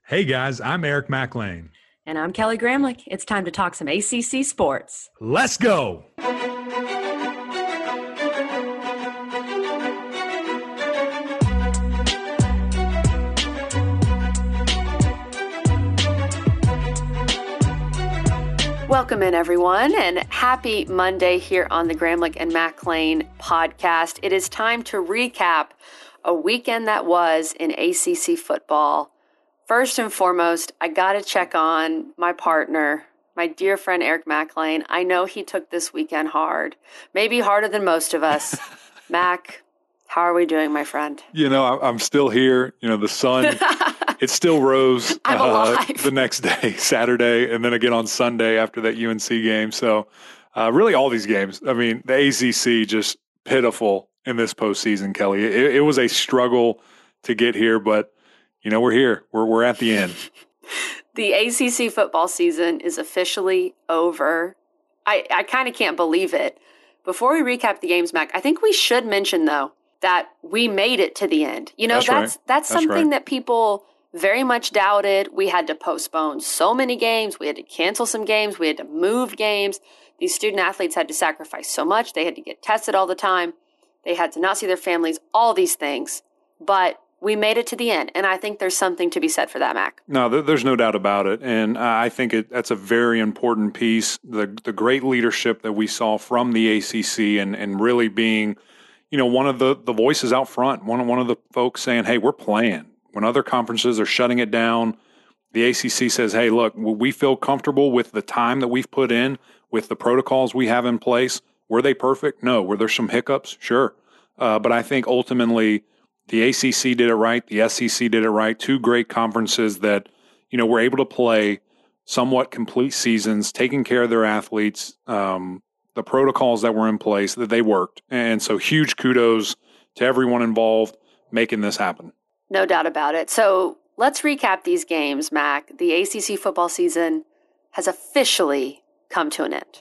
Hey guys, I'm Eric McLean. And I'm Kelly Gramlich. It's time to talk some ACC sports. Let's go! Welcome in, everyone, and happy Monday here on the Gramlich and McLean podcast. It is time to recap a weekend that was in ACC football. First and foremost, I got to check on my partner, my dear friend Eric McLean. I know he took this weekend hard, maybe harder than most of us. Mac, how are we doing, my friend? You know, I'm still here. You know, the sun, it still rose I'm alive. the next day, Saturday, and then again on Sunday after that UNC game. So really all these games, I mean, the ACC just pitiful in this postseason, Kelly. It was a struggle to get here, but you know, we're here. We're at the end. The ACC football season is officially over. I kind of can't believe it. Before we recap the games, Mac, I think we should mention, though, that we made it to the end. You know, that's something that people very much doubted. We had to postpone so many games. We had to cancel some games. We had to move games. These student athletes had to sacrifice so much. They had to get tested all the time. They had to not see their families, all these things. But we made it to the end, and I think there's something to be said for that, Mac. No, there's no doubt about it, and I think that's a very important piece, the great leadership that we saw from the ACC and really being, you know, one of the voices out front, one of the folks saying, hey, we're playing. When other conferences are shutting it down, the ACC says, hey, look, we feel comfortable with the time that we've put in, with the protocols we have in place. Were they perfect? No. Were there some hiccups? Sure. But I think ultimately the ACC did it right. The SEC did it right. Two great conferences that, you know, were able to play somewhat complete seasons, taking care of their athletes, the protocols that were in place, that they worked. And so huge kudos to everyone involved making this happen. No doubt about it. So let's recap these games, Mac. The ACC football season has officially come to an end.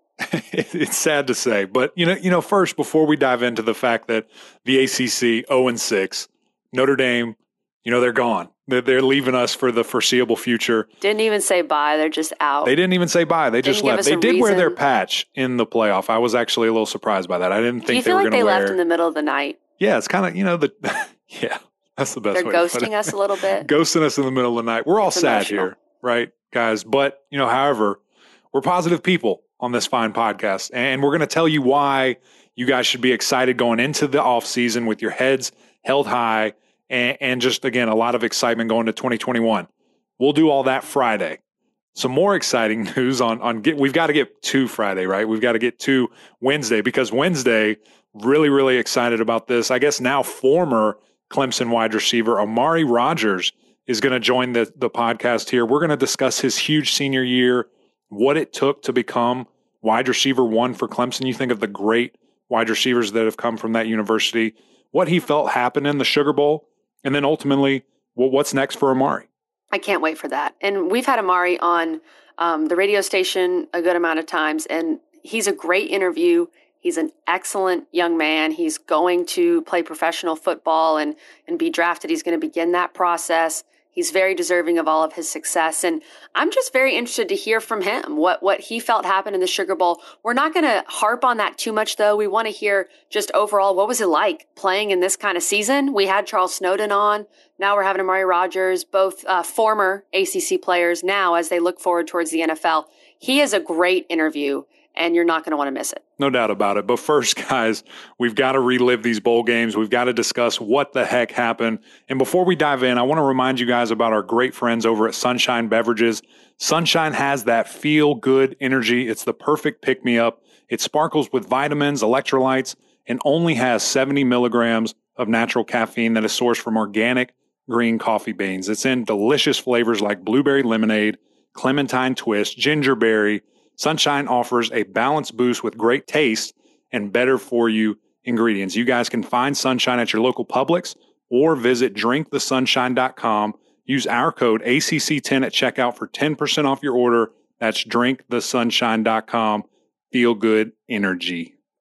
It's sad to say, but you know, first, before we dive into the fact that the ACC 0-6, Notre Dame, you know, they're gone. They're leaving us for the foreseeable future. Didn't even say bye. They're just out. They didn't even say bye. They just left. They did wear their patch in the playoff. I was actually a little surprised by that. I didn't think they were going to wear. Do you feel like they left in the middle of the night? Yeah, it's kind of, you know, yeah, that's the best way to put it. They're ghosting us a little bit. Ghosting us in the middle of the night. We're all sad here, right, guys? But, you know, however, we're positive people on this fine podcast, and we're going to tell you why you guys should be excited going into the off season with your heads held high and just, again, a lot of excitement going to 2021. We'll do all that Friday. Some more exciting news we've got to get to Friday, right? We've got to get to Wednesday, because Wednesday, really, really excited about this. I guess now former Clemson wide receiver Amari Rodgers is going to join the podcast here. We're going to discuss his huge senior year, what it took to become wide receiver one for Clemson. You think of the great wide receivers that have come from that university, what he felt happened in the Sugar Bowl, and then ultimately, what's next for Amari. I can't wait for that. And we've had Amari on the radio station a good amount of times, and he's a great interview. He's an excellent young man. He's going to play professional football and be drafted. He's going to begin that process. He's very deserving of all of his success. And I'm just very interested to hear from him what he felt happened in the Sugar Bowl. We're not going to harp on that too much, though. We want to hear just overall, what was it like playing in this kind of season? We had Charles Snowden on. Now we're having Amari Rodgers, both former ACC players now as they look forward towards the NFL. He is a great interview, and you're not going to want to miss it. No doubt about it. But first, guys, we've got to relive these bowl games. We've got to discuss what the heck happened. And before we dive in, I want to remind you guys about our great friends over at Sunshine Beverages. Sunshine has that feel-good energy. It's the perfect pick-me-up. It sparkles with vitamins, electrolytes, and only has 70 milligrams of natural caffeine that is sourced from organic green coffee beans. It's in delicious flavors like blueberry lemonade, clementine twist, gingerberry. Sunshine offers a balanced boost with great taste and better-for-you ingredients. You guys can find Sunshine at your local Publix or visit drinkthesunshine.com. Use our code ACC10 at checkout for 10% off your order. That's drinkthesunshine.com. Feel good energy.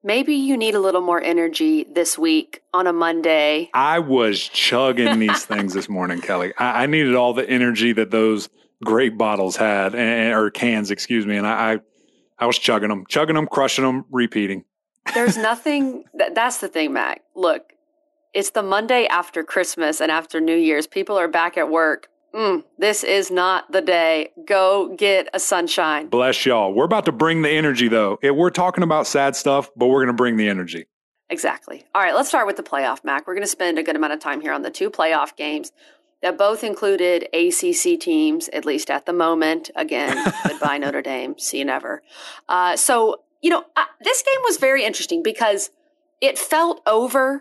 maybe you need a little more energy this week on a Monday. I was chugging these things this morning, Kelly. I needed all the energy that those great bottles had, or cans, excuse me. And I was chugging them, crushing them, repeating. There's nothing, that's the thing, Mac. Look, it's the Monday after Christmas and after New Year's. People are back at work. This is not the day. Go get a sunshine. Bless y'all. We're about to bring the energy, though. We're talking about sad stuff, but we're going to bring the energy. Exactly. All right, let's start with the playoff, Mac. We're going to spend a good amount of time here on the two playoff games that both included ACC teams, at least at the moment. Again, goodbye, Notre Dame. See you never. This game was very interesting because it felt over,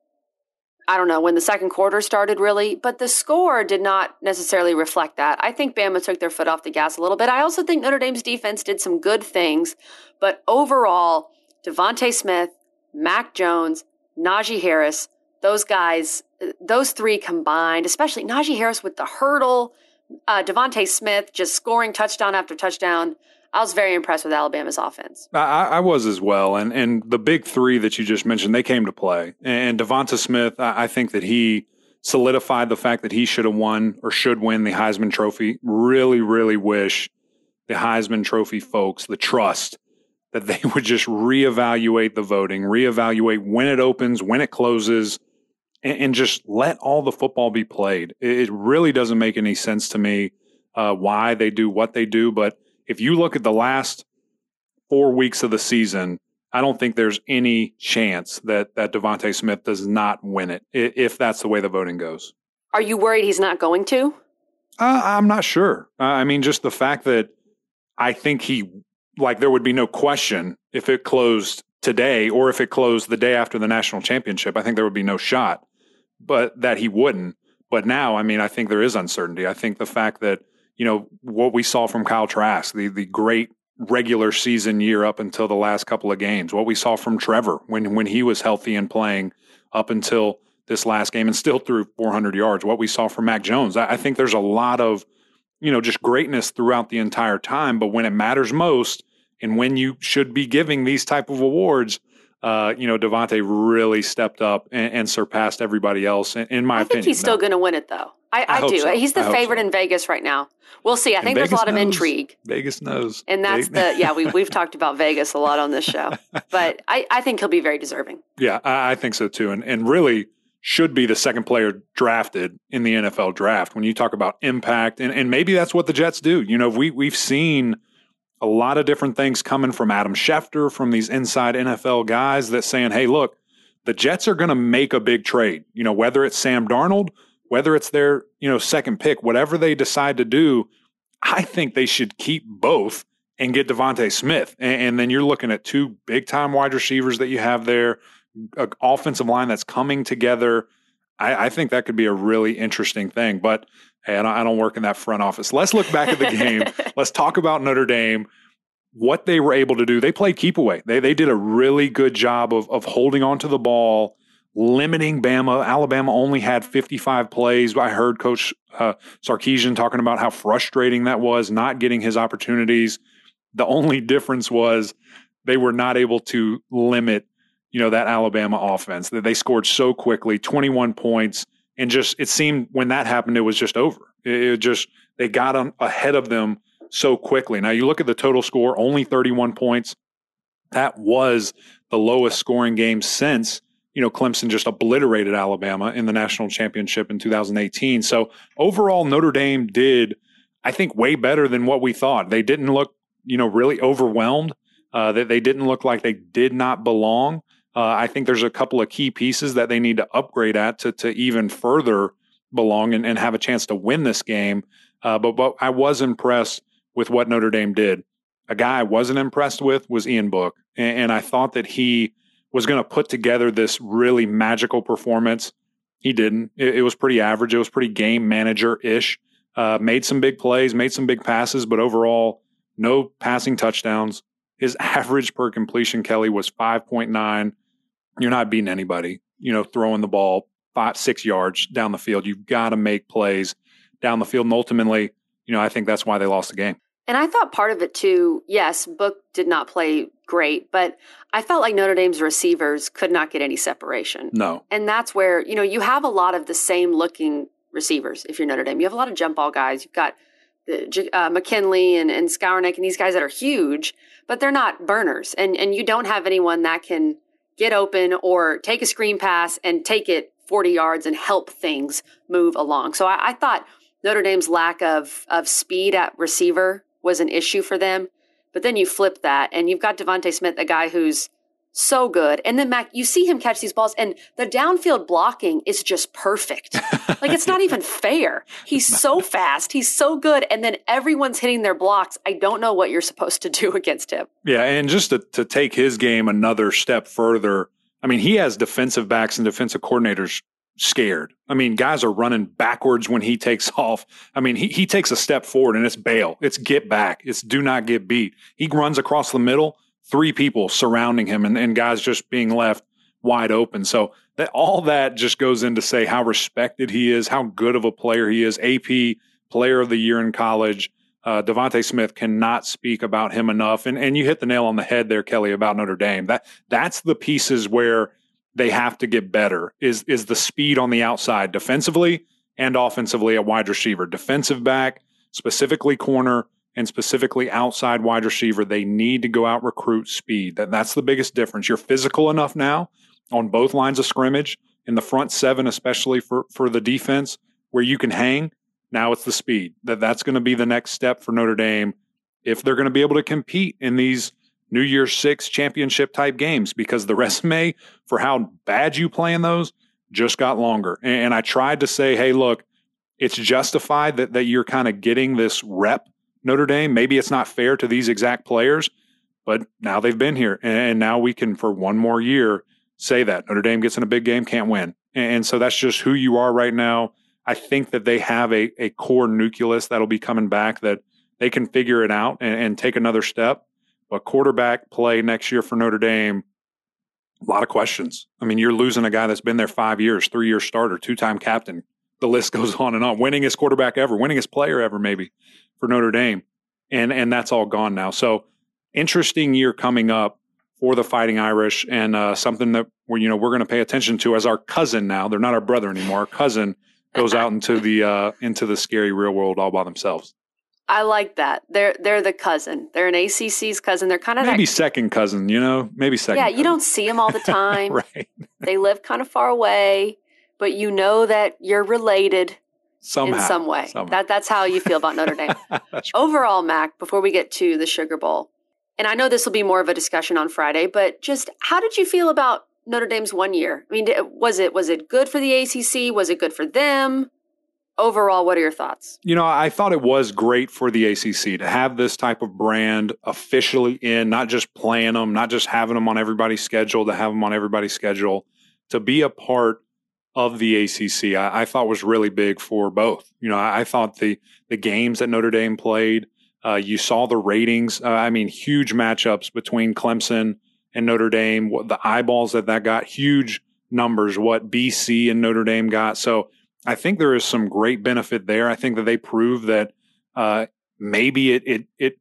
I don't know, when the second quarter started, really, but the score did not necessarily reflect that. I think Bama took their foot off the gas a little bit. I also think Notre Dame's defense did some good things, but overall, Devontae Smith, Mac Jones, Najee Harris, those guys, those three combined, especially Najee Harris with the hurdle, Devontae Smith just scoring touchdown after touchdown. I was very impressed with Alabama's offense. I was as well. And the big three that you just mentioned, they came to play. And Devonta Smith, I think that he solidified the fact that he should have won or should win the Heisman Trophy. Really, really wish the Heisman Trophy folks the trust that they would just reevaluate the voting, reevaluate when it opens, when it closes, and just let all the football be played. It really doesn't make any sense to me why they do what they do, but if you look at the last 4 weeks of the season, I don't think there's any chance that Devontae Smith does not win it, if that's the way the voting goes. Are you worried he's not going to? I'm not sure. I mean, just the fact that I think there would be no question if it closed today or if it closed the day after the national championship. I think there would be no shot, but that he wouldn't. But now, I mean, I think there is uncertainty. I think the fact that, what we saw from Kyle Trask, the great regular season year up until the last couple of games, what we saw from Trevor when he was healthy and playing up until this last game and still threw 400 yards, what we saw from Mac Jones. I think there's a lot of, just greatness throughout the entire time. But when it matters most and when you should be giving these type of awards, Devontae really stepped up and surpassed everybody else, in my opinion. I think he's still going to win it, though. I do. So. He's the favorite in Vegas right now. We'll see. I think there's a lot of intrigue. Vegas knows. And that's we've talked about Vegas a lot on this show. But I think he'll be very deserving. Yeah, I think so too. And really should be the second player drafted in the NFL draft. When you talk about impact, and maybe that's what the Jets do. We've seen a lot of different things coming from Adam Schefter, from these inside NFL guys that saying, hey, look, the Jets are going to make a big trade. Whether it's Sam Darnold, whether it's their, second pick, whatever they decide to do, I think they should keep both and get Devontae Smith. And then you're looking at two big-time wide receivers that you have there, an offensive line that's coming together. I think that could be a really interesting thing. But hey, I don't work in that front office. Let's look back at the game. Let's talk about Notre Dame, what they were able to do. They played keep away. They did a really good job of holding on to the ball, limiting Bama. Alabama only had 55 plays. I heard Coach Sarkisian talking about how frustrating that was, not getting his opportunities. The only difference was they were not able to limit, that Alabama offense. That they scored so quickly, 21 points, and it seemed when that happened, it was just over. They got ahead of them so quickly. Now you look at the total score, only 31 points. That was the lowest scoring game since Clemson just obliterated Alabama in the national championship in 2018. So overall, Notre Dame did, I think, way better than what we thought. They didn't look, really overwhelmed. They didn't look like they did not belong. I think there's a couple of key pieces that they need to upgrade at to even further belong and have a chance to win this game. But I was impressed with what Notre Dame did. A guy I wasn't impressed with was Ian Book. And I thought that he was going to put together this really magical performance. He didn't. It was pretty average. It was pretty game manager-ish. Made some big plays, made some big passes, but overall, no passing touchdowns. His average per completion, Kelly, was 5.9. You're not beating anybody, throwing the ball 5-6 yards down the field. You've got to make plays down the field. And ultimately, I think that's why they lost the game. And I thought part of it too, yes, Book did not play great, but I felt like Notre Dame's receivers could not get any separation. No. And that's where, you have a lot of the same looking receivers if you're Notre Dame. You have a lot of jump ball guys. You've got McKinley and Skowronek and these guys that are huge, but they're not burners. And you don't have anyone that can get open or take a screen pass and take it 40 yards and help things move along. So I thought Notre Dame's lack of speed at receiver was an issue for them. But then you flip that and you've got Devontae Smith, a guy who's so good. And then, Mac, you see him catch these balls and the downfield blocking is just perfect. Like, it's not even fair. He's so fast. He's so good. And then everyone's hitting their blocks. I don't know what you're supposed to do against him. Yeah, and just to take his game another step further, I mean, he has defensive backs and defensive coordinators scared. I mean, guys are running backwards when he takes off. I mean, he takes a step forward and it's bail. It's get back. It's do not get beat. He runs across the middle, 3 people surrounding him and guys just being left wide open. So all that just goes in to say how respected he is, how good of a player he is. AP Player of the Year in college. Devontae Smith cannot speak about him enough. And you hit the nail on the head there, Kelly, about Notre Dame. That's the pieces where they have to get better is the speed on the outside defensively and offensively at wide receiver. Defensive back, specifically corner, and specifically outside wide receiver, they need to go out recruit speed. That's the biggest difference. You're physical enough now on both lines of scrimmage, in the front 7 especially for the defense, where you can hang. Now it's the speed. That's going to be the next step for Notre Dame if they're going to be able to compete in these New Year's 6 championship type games, because the resume for how bad you play in those just got longer. And I tried to say, hey, look, it's justified that you're kind of getting this rep, Notre Dame. Maybe it's not fair to these exact players, but now they've been here. And now we can, for one more year, say that Notre Dame gets in a big game, can't win. And so that's just who you are right now. I think that they have a core nucleus that'll be coming back, that they can figure it out and take another step. But quarterback play next year for Notre Dame, a lot of questions. I mean, you're losing a guy that's been there 5 years, 3-year starter, 2-time captain. The list goes on and on. Winningest quarterback ever, winningest player ever maybe for Notre Dame. And that's all gone now. So interesting year coming up for the Fighting Irish, and something that we're going to pay attention to as our cousin now. They're not our brother anymore. Our cousin goes out into the scary real world all by themselves. I like that. They're the cousin. They're an ACC's cousin. They're kind of maybe second cousin, maybe second. Yeah, cousin. You don't see them all the time. Right. They live kind of far away, but you know that you're related somehow, in some way. Somehow. That's how you feel about Notre Dame. Overall, Mac, before we get to the Sugar Bowl, and I know this will be more of a discussion on Friday, but just how did you feel about Notre Dame's 1 year? I mean, was it good for the ACC? Was it good for them? Overall, what are your thoughts? I thought it was great for the ACC to have this type of brand officially in, not just playing them, not just having them on everybody's schedule, to have them on everybody's schedule, to be a part of the ACC, I thought was really big for both. I thought the games that Notre Dame played, you saw the ratings. Huge matchups between Clemson and Notre Dame, the eyeballs that got, huge numbers, what BC and Notre Dame got. So I think there is some great benefit there. I think that they prove that maybe it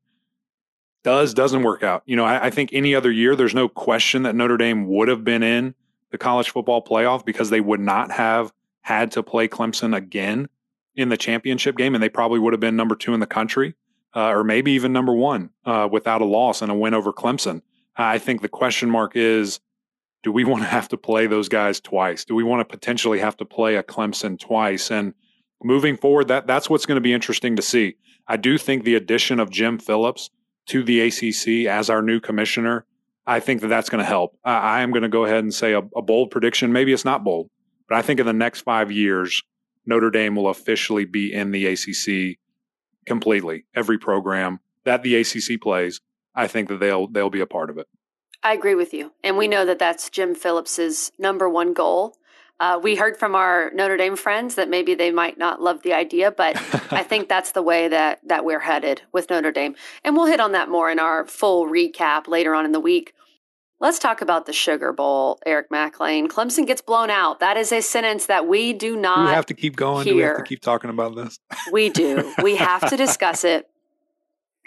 doesn't work out. I think any other year, there's no question that Notre Dame would have been in the college football playoff, because they would not have had to play Clemson again in the championship game, and they probably would have been number 2 in the country, or maybe even number 1 without a loss and a win over Clemson. I think the question mark is, do we want to have to play those guys twice? Do we want to potentially have to play a Clemson twice? And moving forward, that's what's going to be interesting to see. I do think the addition of Jim Phillips to the ACC as our new commissioner, I think that's going to help. I am going to go ahead and say a bold prediction. Maybe it's not bold, but I think in the next 5 years, Notre Dame will officially be in the ACC completely. Every program that the ACC plays, I think that they'll be a part of it. I agree with you. And we know that that's Jim Phillips's number 1 goal. We heard from our Notre Dame friends that maybe they might not love the idea, but I think that's the way that we're headed with Notre Dame. And we'll hit on that more in our full recap later on in the week. Let's talk about the Sugar Bowl, Eric McLean. Clemson gets blown out. That is a sentence that we do not we have to keep going? hear. Do we have to keep talking about this? We do. We have to discuss it.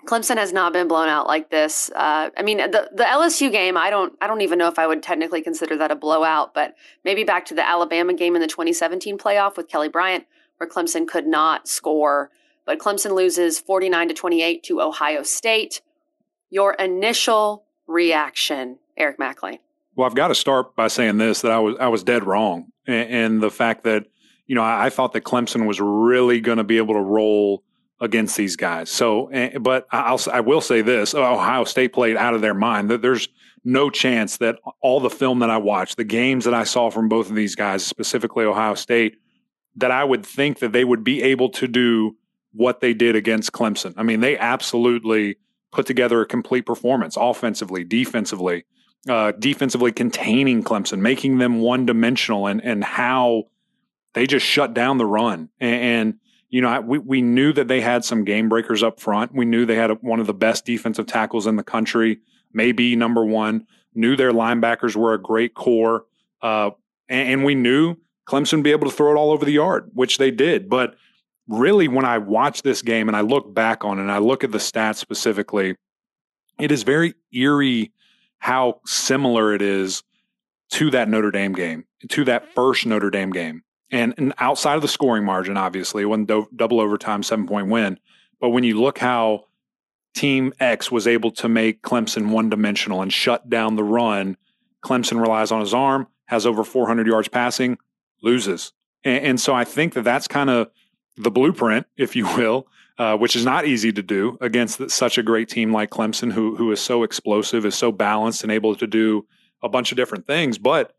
Clemson has not been blown out like this. The LSU game, I don't even know if I would technically consider that a blowout, but maybe back to the Alabama game in the 2017 playoff with Kelly Bryant, where Clemson could not score. But Clemson loses 49-28 to Ohio State. Your initial reaction, Eric McLean? Well, I've got to start by saying this, that I was dead wrong. And the fact that, I thought that Clemson was really going to be able to roll against these guys. So, but I will say this, Ohio State played out of their mind. That there's no chance that all the film that I watched, the games that I saw from both of these guys, specifically Ohio State, that I would think that they would be able to do what they did against Clemson. I mean, they absolutely put together a complete performance, offensively, defensively containing Clemson, making them one-dimensional, and how they just shut down the run. And we knew that they had some game breakers up front. We knew they had one of the best defensive tackles in the country, maybe number one. Knew their linebackers were a great core. And we knew Clemson would be able to throw it all over the yard, which they did. But really, when I watch this game and I look back on it and I look at the stats specifically, it is very eerie how similar it is to that Notre Dame game, to that first Notre Dame game. And outside of the scoring margin, obviously, it wasn't double overtime, 7-point win. But when you look how Team X was able to make Clemson one-dimensional and shut down the run, Clemson relies on his arm, has over 400 yards passing, loses. And so I think that that's kind of the blueprint, if you will, which is not easy to do against such a great team like Clemson, who is so explosive, is so balanced, and able to do a bunch of different things. But,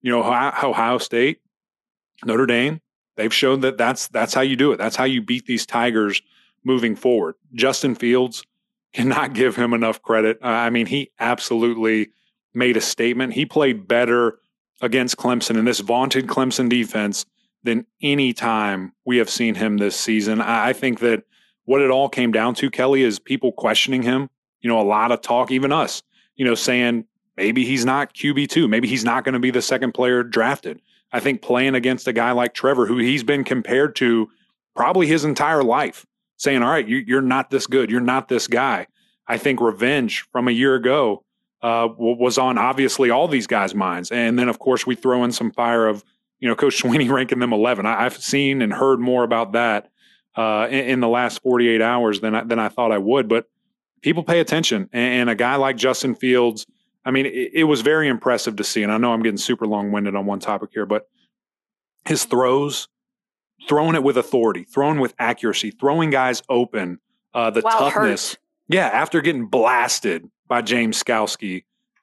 Ohio State, Notre Dame, they've shown that that's how you do it. That's how you beat these Tigers moving forward. Justin Fields, cannot give him enough credit. He absolutely made a statement. He played better against Clemson in this vaunted Clemson defense than any time we have seen him this season. I think that what it all came down to, Kelly, is people questioning him. A lot of talk, even us, saying maybe he's not QB2. Maybe he's not going to be the second player drafted. I think playing against a guy like Trevor, who he's been compared to probably his entire life, saying, all right, you're not this good. You're not this guy. I think revenge from a year ago was on obviously all these guys' minds. And then, of course, we throw in some fire of, Coach Sweeney ranking them 11. I've seen and heard more about that in the last 48 hours than I thought I would. But people pay attention. And a guy like Justin Fields, it was very impressive to see. And I know I'm getting super long-winded on one topic here, but his throws, throwing it with authority, throwing with accuracy, throwing guys open, the toughness. Yeah, after getting blasted by James Skalski,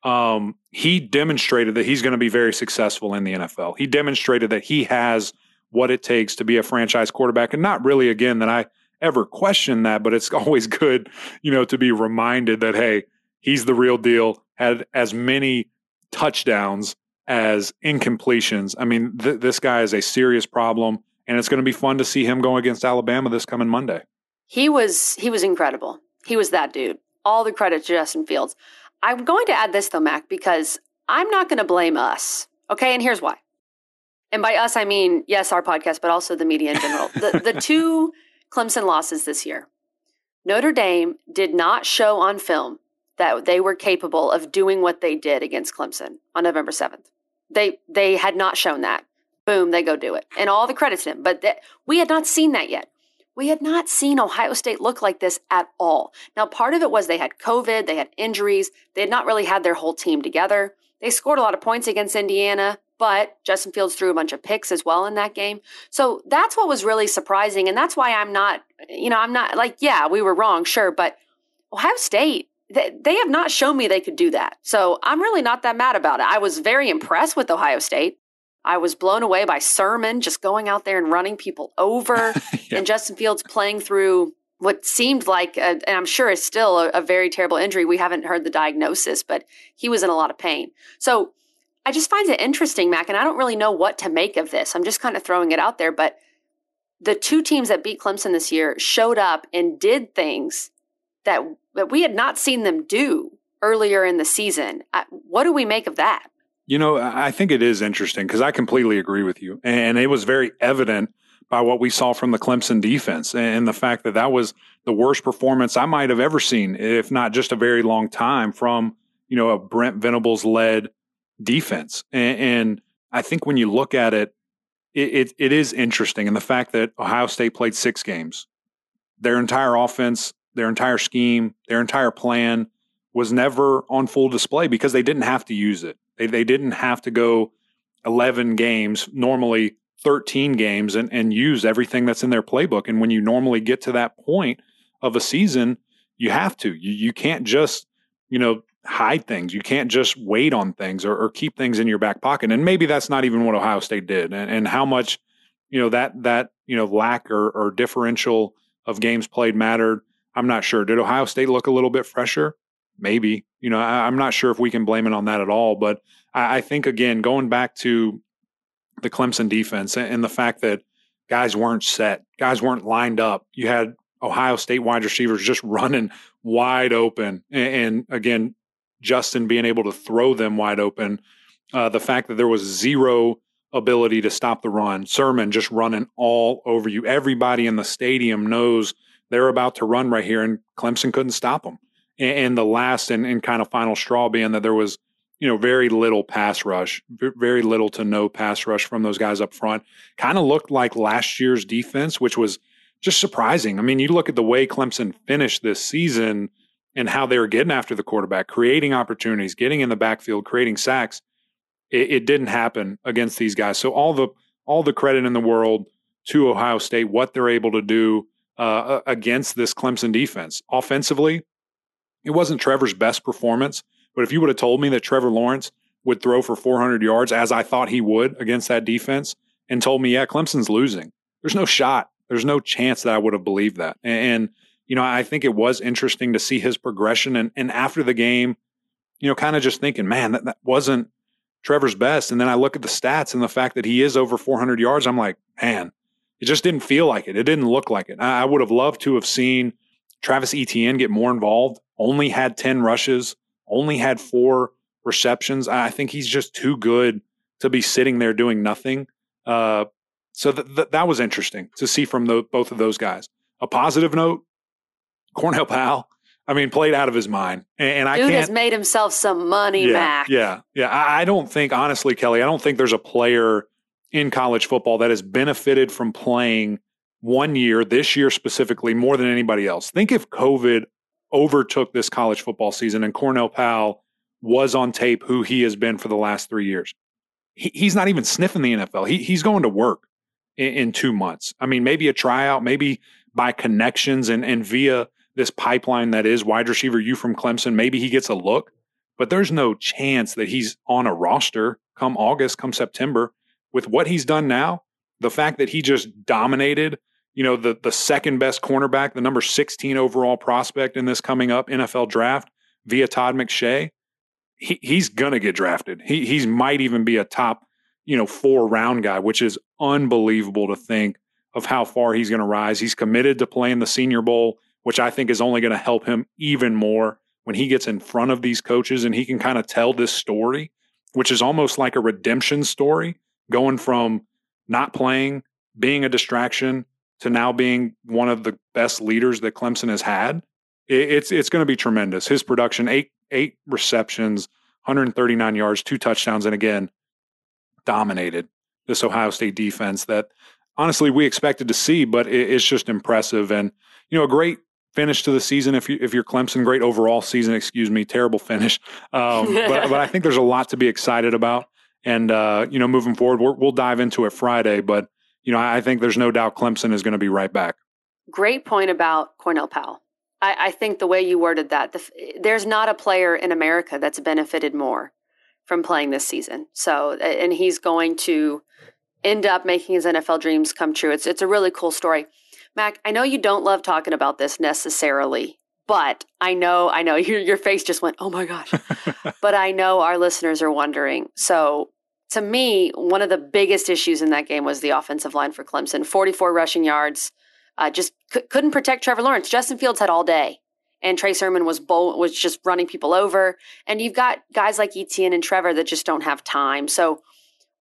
he demonstrated that he's going to be very successful in the NFL. He demonstrated that he has what it takes to be a franchise quarterback. And not really, again, that I ever question that, but it's always good, to be reminded that, hey, he's the real deal, had as many touchdowns as incompletions. This guy is a serious problem, and it's going to be fun to see him go against Alabama this coming Monday. He was incredible. He was that dude. All the credit to Justin Fields. I'm going to add this, though, Mac, because I'm not going to blame us. Okay, and here's why. And by us, I mean, yes, our podcast, but also the media in general. The two Clemson losses this year. Notre Dame did not show on film that they were capable of doing what they did against Clemson on November 7th. They had not shown that. Boom, they go do it. And all the credit to them. But we had not seen that yet. We had not seen Ohio State look like this at all. Now, part of it was they had COVID, they had injuries, they had not really had their whole team together. They scored a lot of points against Indiana, but Justin Fields threw a bunch of picks as well in that game. So that's what was really surprising. And that's why I'm not like, yeah, we were wrong, sure. But Ohio State, they have not shown me they could do that. So I'm really not that mad about it. I was very impressed with Ohio State. I was blown away by Sermon just going out there and running people over yeah. And Justin Fields playing through what seemed like, and I'm sure is still a very terrible injury. We haven't heard the diagnosis, but he was in a lot of pain. So I just find it interesting, Mac, and I don't really know what to make of this. I'm just kind of throwing it out there. But the two teams that beat Clemson this year showed up and did things that we had not seen them do earlier in the season. What do we make of that? I think it is interesting because I completely agree with you. And it was very evident by what we saw from the Clemson defense and the fact that that was the worst performance I might have ever seen, if not just a very long time, from, a Brent Venables led defense. And I think when you look at it, it is interesting. And the fact that Ohio State played 6 games, their entire offense, their entire scheme, their entire plan was never on full display because they didn't have to use it. They didn't have to go 11 games, normally 13 games, and use everything that's in their playbook. And when you normally get to that point of a season, you have to. You can't just, hide things. You can't just wait on things or keep things in your back pocket. And maybe that's not even what Ohio State did. And how much, that lack or differential of games played mattered, I'm not sure. Did Ohio State look a little bit fresher? Maybe. I'm not sure if we can blame it on that at all. But I think, again, going back to the Clemson defense and the fact that guys weren't set, guys weren't lined up. You had Ohio State wide receivers just running wide open. And again, Justin being able to throw them wide open. The fact that there was zero ability to stop the run. Sermon just running all over you. Everybody in the stadium knows they're about to run right here, and Clemson couldn't stop them. And the last and kind of final straw being that there was, very little pass rush, very little to no pass rush from those guys up front. Kind of looked like last year's defense, which was just surprising. I mean, you look at the way Clemson finished this season and how they were getting after the quarterback, creating opportunities, getting in the backfield, creating sacks. It didn't happen against these guys. So all the credit in the world to Ohio State, what they're able to do against this Clemson defense. Offensively, it wasn't Trevor's best performance. But if you would have told me that Trevor Lawrence would throw for 400 yards, as I thought he would against that defense, and told me, yeah, Clemson's losing, there's no shot. There's no chance that I would have believed that. And I think it was interesting to see his progression. And after the game, kind of just thinking, man, that wasn't Trevor's best. And then I look at the stats and the fact that he is over 400 yards. I'm like, man, it just didn't feel like it. It didn't look like it. I would have loved to have seen Travis Etienne get more involved, only had 10 rushes, only had 4 receptions. I think he's just too good to be sitting there doing nothing. So that was interesting to see from both of those guys. A positive note, Cornell Powell, played out of his mind. And Dude has made himself some money, Mac. Yeah. I don't think, honestly, Kelly, I don't think there's a player in college football that has benefited from playing 1 year, this year specifically, more than anybody else. Think if COVID overtook this college football season and Cornell Powell was on tape who he has been for the last 3 years. He's not even sniffing the NFL. He's going to work in 2 months. Maybe a tryout, maybe by connections and via this pipeline that is wide receiver U from Clemson, maybe he gets a look, but there's no chance that he's on a roster come August, come September. With what he's done now, the fact that he just dominated the second best cornerback, the number 16 overall prospect in this coming up NFL draft via Todd McShay, he's going to get drafted. He might even be a top, 4 round guy, which is unbelievable to think of how far he's going to rise. He's committed to playing the Senior Bowl, which I think is only going to help him even more when he gets in front of these coaches and he can kind of tell this story, which is almost like a redemption story, going from not playing, being a distraction, to now being one of the best leaders that Clemson has had. It's going to be tremendous. His production, eight receptions, 139 yards, 2 touchdowns, and again, dominated this Ohio State defense that honestly we expected to see, but it's just impressive. And, a great finish to the season if you're Clemson, great overall season, terrible finish. But I think there's a lot to be excited about. And, moving forward, we'll dive into it Friday, but I think there's no doubt Clemson is going to be right back. Great point about Cornell Powell. I think the way you worded that, there's not a player in America that's benefited more from playing this season. So, and he's going to end up making his NFL dreams come true. It's a really cool story. Mac, I know you don't love talking about this necessarily, but I know your face just went, oh my gosh. But I know our listeners are wondering. So to me, one of the biggest issues in that game was the offensive line for Clemson. 44 rushing yards, just couldn't protect Trevor Lawrence. Justin Fields had all day, and Trey Sermon was just running people over. And you've got guys like Etienne and Trevor that just don't have time. So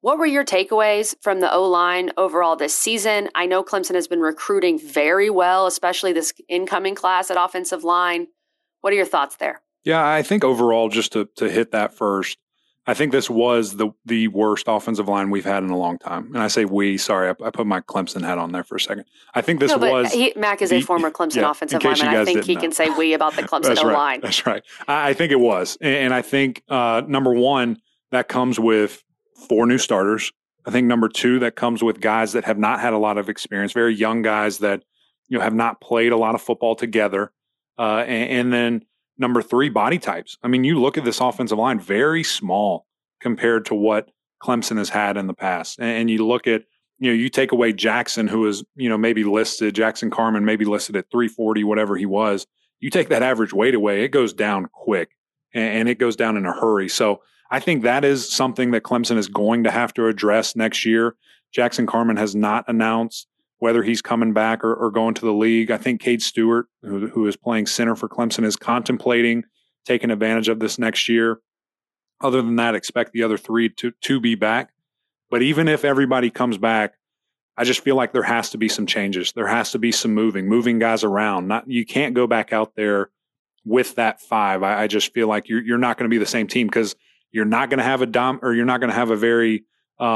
What were your takeaways from the O-line overall this season? I know Clemson has been recruiting very well, especially this incoming class at offensive line. What are your thoughts there? Yeah, I think overall, just to hit that first, I think this was the worst offensive line we've had in a long time. And I say we, sorry, I put my Clemson hat on there for a second. I think this Mac is a former Clemson offensive lineman. I think he can say we about the Clemson O-line. That's right. I think it was. And I think, number one, that comes with 4 new starters. I think number 2, that comes with guys that have not had a lot of experience, very young guys that have not played a lot of football together. And then number 3, body types. I mean, you look at this offensive line, very small compared to what Clemson has had in the past. And you look at, you take away Jackson, who is, maybe listed, Jackson Carman, maybe listed at 340, whatever he was. You take that average weight away, it goes down quick and it goes down in a hurry. So I think that is something that Clemson is going to have to address next year. Jackson Carman has not announced whether he's coming back or going to the league. I think Cade Stewart, who is playing center for Clemson, is contemplating taking advantage of this next year. Other than that, expect the other 3 to be back. But even if everybody comes back, I just feel like there has to be some changes. There has to be some moving guys around. You can't go back out there with that 5. I just feel like you're not going to be the same team because you're not going to have you're not going to have a very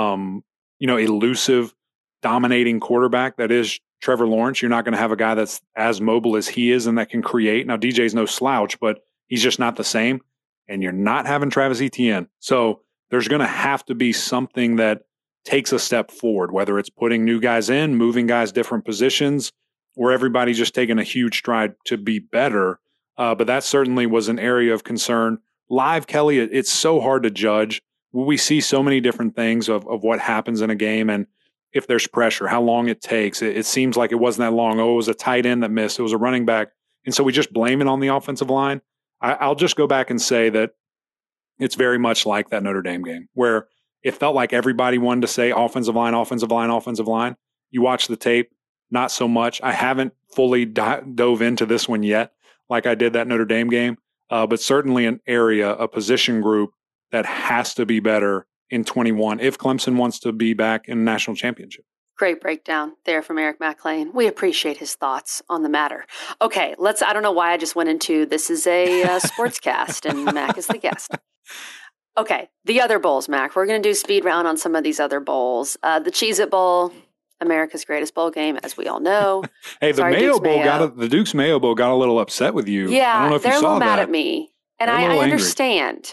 elusive, dominating quarterback that is Trevor Lawrence. You're not going to have a guy that's as mobile as he is and that can create. Now, DJ's no slouch, but he's just not the same. And you're not having Travis Etienne. So there's going to have to be something that takes a step forward, whether it's putting new guys in, moving guys different positions, or everybody just taking a huge stride to be better. But that certainly was an area of concern. Live, Kelly, it's so hard to judge. We see so many different things of what happens in a game and if there's pressure, how long it takes. It seems like it wasn't that long. Oh, it was a tight end that missed. It was a running back. And so we just blame it on the offensive line. I'll just go back and say that it's very much like that Notre Dame game where it felt like everybody wanted to say offensive line, offensive line, offensive line. You watch the tape, not so much. I haven't fully dove into this one yet like I did that Notre Dame game. But certainly an area, a position group that has to be better in 21 if Clemson wants to be back in a national championship. Great breakdown there from Eric McLean. We appreciate his thoughts on the matter. Okay, I don't know why I just went into this is a sportscast and Mac is the guest. Okay, the other bowls, Mac. We're going to do speed round on some of these other bowls. The Cheez-It Bowl, America's greatest bowl game, as we all know. Hey, the the Duke's Mayo Bowl got a little upset with you. Yeah, I don't know if they're you saw a little mad that. at me. And I understand.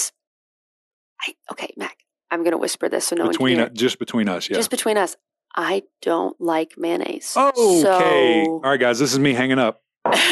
Okay, Mac, I'm going to whisper this so no one can hear. Just between us, yeah. Just between us. I don't like mayonnaise. Okay. All right, guys, this is me hanging up.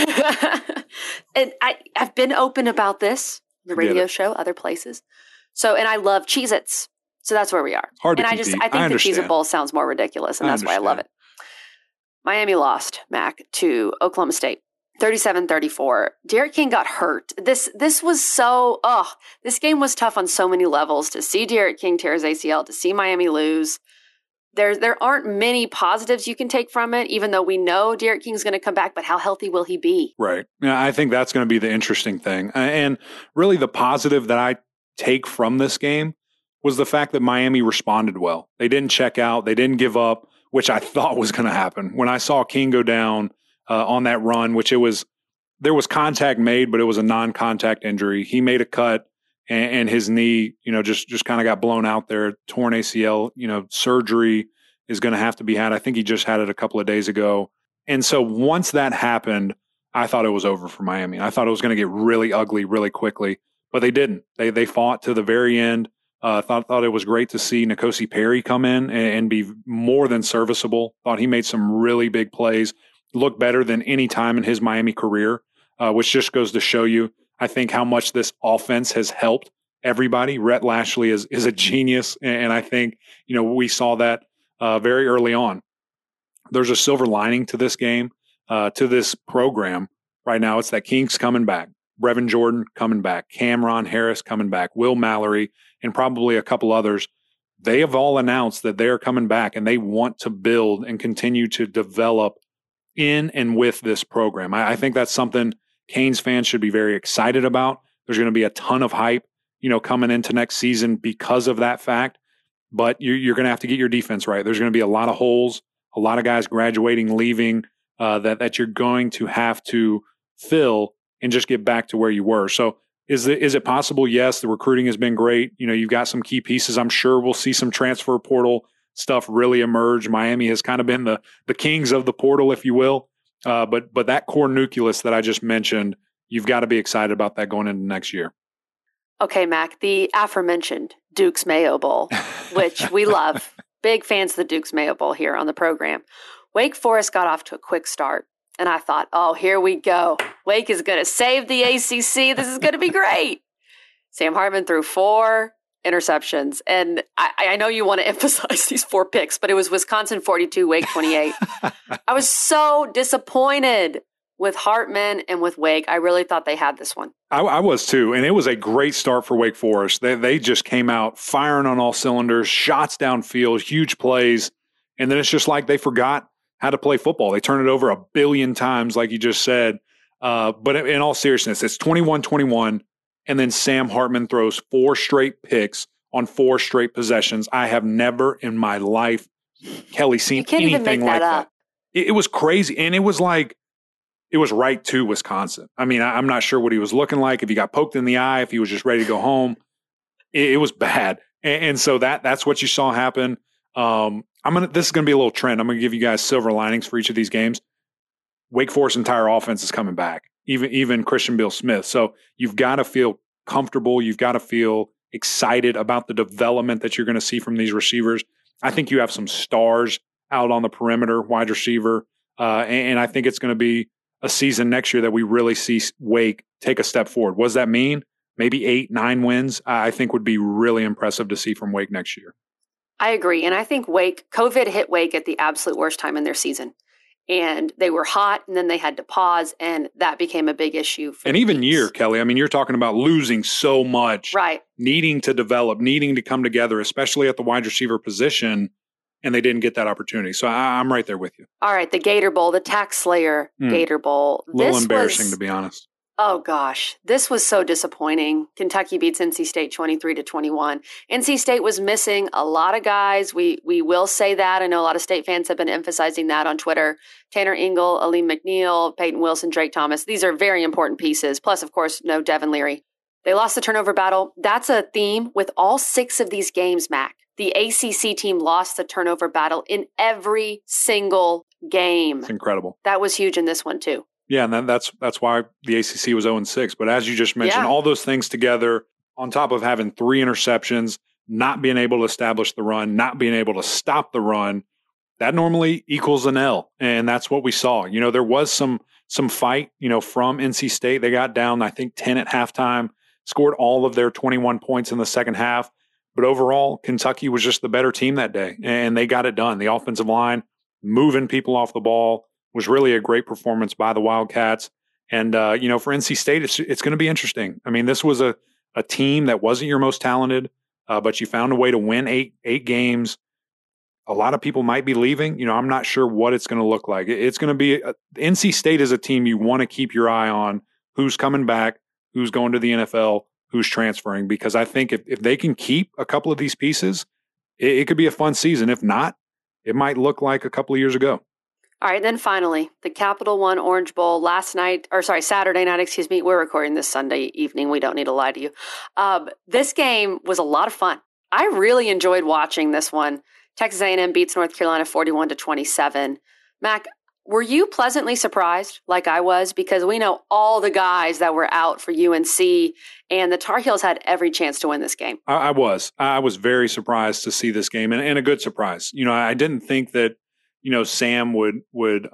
And I've been open about this, the radio show, other places. So, and I love Cheez-Its. So that's where we are. Hard to and compete. I think the Cheez-It Bowl sounds more ridiculous, and that's why I love it. Miami lost, Mac, to Oklahoma State. 37-34. D'Eriq King got hurt. This was this game was tough on so many levels. To see D'Eriq King tear his ACL, to see Miami lose. There aren't many positives you can take from it, even though we know D'Eriq King's going to come back, but how healthy will he be? Right. Yeah, I think that's going to be the interesting thing. And really the positive that I take from this game was the fact that Miami responded well. They didn't check out. They didn't give up, which I thought was going to happen. When I saw King go down on that run, there was contact made, but it was a non-contact injury. He made a cut and his knee, just kind of got blown out there, torn ACL, surgery is going to have to be had. I think he just had it a couple of days ago. And so once that happened, I thought it was over for Miami. I thought it was going to get really ugly really quickly, but they didn't. They fought to the very end. Thought it was great to see N'Kosi Perry come in and be more than serviceable. Thought he made some really big plays, looked better than any time in his Miami career, which just goes to show you, I think, how much this offense has helped everybody. Rhett Lashley is a genius, and I think we saw that very early on. There's a silver lining to this game, to this program right now. It's that King's coming back, Brevin Jordan coming back, Cameron Harris coming back, Will Mallory, and probably a couple others. They have all announced that they are coming back, and they want to build and continue to develop in and with this program. I think that's something Canes fans should be very excited about. There's going to be a ton of hype, coming into next season because of that fact. but you're going to have to get your defense right. There's going to be a lot of holes, a lot of guys graduating, leaving, that you're going to have to fill and just get back to where you were. So is it possible? Yes, the recruiting has been great. You've got some key pieces. I'm sure we'll see some transfer portal stuff really emerge. Miami has kind of been the kings of the portal, if you will. But that core nucleus that I just mentioned, you've got to be excited about that going into next year. Okay, Mac, the aforementioned Duke's Mayo Bowl, which we love. Big fans of the Duke's Mayo Bowl here on the program. Wake Forest got off to a quick start, and I thought, oh, here we go. Wake is going to save the ACC. This is going to be great. Sam Hartman threw 4 interceptions, and I know you want to emphasize these 4 picks, but it was Wisconsin 42, Wake 28. I was so disappointed with Hartman and with Wake. I really thought they had this one. I was too, and it was a great start for Wake Forest. They just came out firing on all cylinders, shots downfield, huge plays, and then it's just like they forgot how to play football. They turned it over a billion times, like you just said. But in all seriousness, it's 21-21, and then Sam Hartman throws 4 straight picks on 4 straight possessions. I have never in my life, Kelly, seen anything like that. It was crazy, and it was like, it was right to Wisconsin. I mean, I'm not sure what he was looking like, if he got poked in the eye, if he was just ready to go home. It was bad. And so that's what you saw happen. This is going to be a little trend. I'm going to give you guys silver linings for each of these games. Wake Forest's entire offense is coming back, even Christian Beal-Smith. So you've got to feel comfortable. You've got to feel excited about the development that you're going to see from these receivers. I think you have some stars out on the perimeter, wide receiver, and I think it's going to be a season next year that we really see Wake take a step forward. What does that mean? Maybe 8-9 wins, I think would be really impressive to see from Wake next year. I agree. And I think COVID hit Wake at the absolute worst time in their season. And they were hot, and then they had to pause, and that became a big issue. And even year, Kelly, I mean, you're talking about losing so much. Right. Needing to develop, needing to come together, especially at the wide receiver position, and they didn't get that opportunity. So I'm right there with you. All right, the Gator Bowl, the Tax Slayer Gator Bowl. A little embarrassing, to be honest. Oh, gosh. This was so disappointing. Kentucky beats NC State 23-21. NC State was missing a lot of guys. We will say that. I know a lot of State fans have been emphasizing that on Twitter. Tanner Ingle, Aleem McNeil, Peyton Wilson, Drake Thomas. These are very important pieces. Plus, of course, no Devin Leary. They lost the turnover battle. That's a theme with all 6 of these games, Mac. The ACC team lost the turnover battle in every single game. It's incredible. That was huge in this one, too. Yeah, and that's why the ACC was 0-6. But as you just mentioned, all those things together, on top of having 3 interceptions, not being able to establish the run, not being able to stop the run, that normally equals an L. And that's what we saw. There was some fight, from NC State. They got down, I think, 10 at halftime, scored all of their 21 points in the second half. But overall, Kentucky was just the better team that day, and they got it done. The offensive line, moving people off the ball, was really a great performance by the Wildcats. And, for NC State, it's going to be interesting. I mean, this was a team that wasn't your most talented, but you found a way to win eight games. A lot of people might be leaving. I'm not sure what it's going to look like. It's going to be NC State is a team you want to keep your eye on, who's coming back, who's going to the NFL, who's transferring, because I think if they can keep a couple of these pieces, it could be a fun season. If not, it might look like a couple of years ago. All right, then finally, the Capital One Orange Bowl Saturday night, We're recording this Sunday evening. We don't need to lie to you. This game was a lot of fun. I really enjoyed watching this one. Texas A&M beats North Carolina 41-27. Mac, were you pleasantly surprised like I was? Because we know all the guys that were out for UNC, and the Tar Heels had every chance to win this game. I was very surprised to see this game, and a good surprise. I didn't think that, Sam would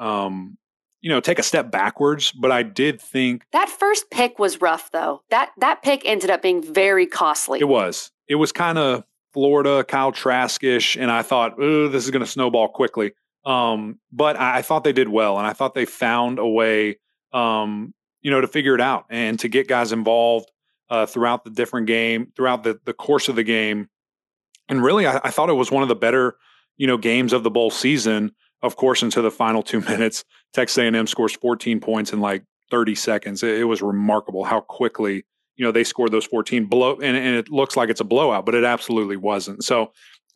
take a step backwards, but I did think that first pick was rough, though. That pick ended up being very costly. It was kind of Florida, Kyle Trask-ish, and I thought, this is going to snowball quickly. But I thought they did well, and I thought they found a way, to figure it out and to get guys involved throughout the different game, throughout the course of the game. And really, I thought it was one of the better, games of the bowl season. Of course, into the final 2 minutes, Texas A&M scores 14 points in like 30 seconds. It was remarkable how quickly, they scored those 14 and it looks like it's a blowout, but it absolutely wasn't. So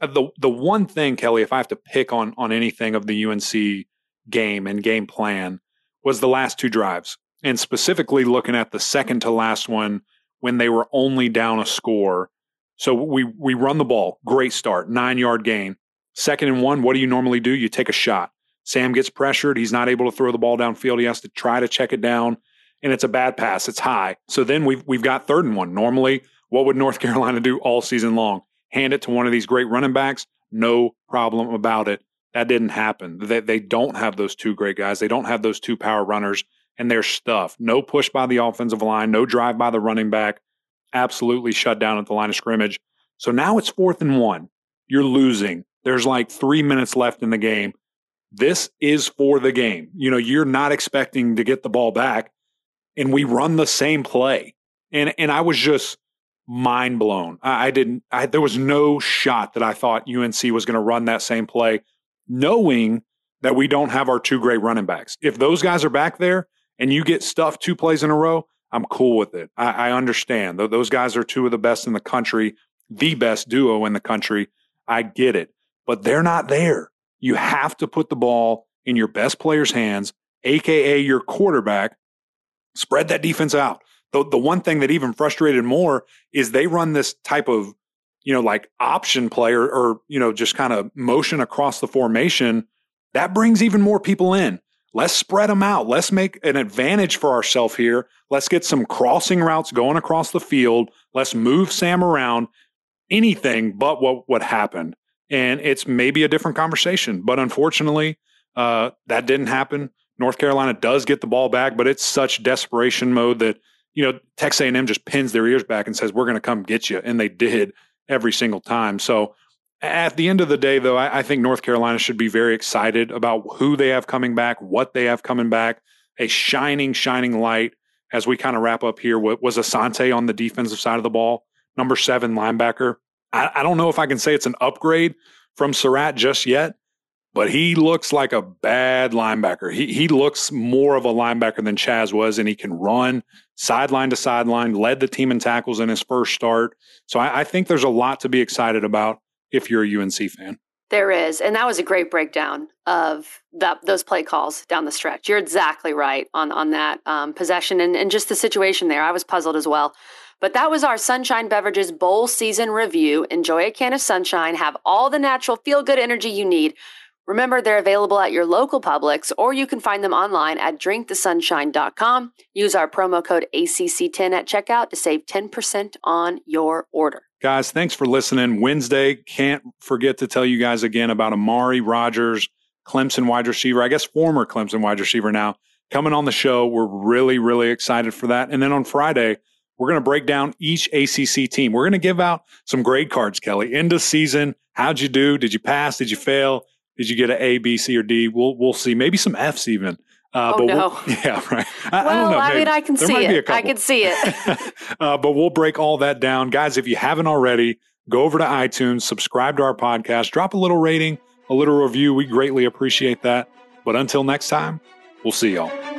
The one thing, Kelly, if I have to pick on anything of the UNC game and game plan, was the last two drives. And specifically looking at the second to last one when they were only down a score. So we run the ball. Great start. 9-yard gain. 2nd and 1, what do you normally do? You take a shot. Sam gets pressured. He's not able to throw the ball downfield. He has to try to check it down. And it's a bad pass. It's high. So then we've got 3rd and 1. Normally, what would North Carolina do all season long? Hand it to one of these great running backs? No problem about it. That didn't happen. They don't have those two great guys. They don't have those two power runners, and they're stuffed. No push by the offensive line, no drive by the running back. Absolutely shut down at the line of scrimmage. So now it's 4th and 1. You're losing. There's like 3 minutes left in the game. This is for the game. You're not expecting to get the ball back, and we run the same play. And I was just mind blown. There was no shot that I thought UNC was going to run that same play, knowing that we don't have our two great running backs. If those guys are back there and you get stuffed 2 plays in a row, I'm cool with it. I understand. Those guys are 2 of the best in the country, the best duo in the country. I get it. But they're not there. You have to put the ball in your best player's hands, a.k.a. your quarterback. Spread that defense out. The one thing that even frustrated more is they run this type of, like option play or just kind of motion across the formation. That brings even more people in. Let's spread them out. Let's make an advantage for ourselves here. Let's get some crossing routes going across the field. Let's move Sam around. Anything but what happened. And it's maybe a different conversation. But unfortunately, that didn't happen. North Carolina does get the ball back, but it's such desperation mode that, Texas A&M just pins their ears back and says, we're going to come get you. And they did every single time. So at the end of the day, though, I think North Carolina should be very excited about who they have coming back, what they have coming back. A shining, shining light as we kind of wrap up here was Asante on the defensive side of the ball, number 7 linebacker. I don't know if I can say it's an upgrade from Surratt just yet, but he looks like a bad linebacker. He looks more of a linebacker than Chaz was, and he can run sideline to sideline, led the team in tackles in his first start. So I think there's a lot to be excited about if you're a UNC fan. There is, and that was a great breakdown of those play calls down the stretch. You're exactly right on that possession and just the situation there. I was puzzled as well. But that was our Sunshine Beverages Bowl season review. Enjoy a can of Sunshine. Have all the natural feel-good energy you need. Remember, they're available at your local Publix, or you can find them online at drinkthesunshine.com. Use our promo code ACC10 at checkout to save 10% on your order. Guys, thanks for listening. Wednesday, can't forget to tell you guys again about Amari Rogers, Clemson wide receiver, I guess former Clemson wide receiver now, coming on the show. We're really, really excited for that. And then on Friday, we're going to break down each ACC team. We're going to give out some grade cards, Kelly. End of season, how'd you do? Did you pass? Did you fail? Did you get an A, B, C, or D? We'll see. Maybe some Fs even. But no. Yeah, right. I don't know. I mean, I can see it. I can see it. But we'll break all that down. Guys, if you haven't already, go over to iTunes, subscribe to our podcast, drop a little rating, a little review. We greatly appreciate that. But until next time, we'll see y'all.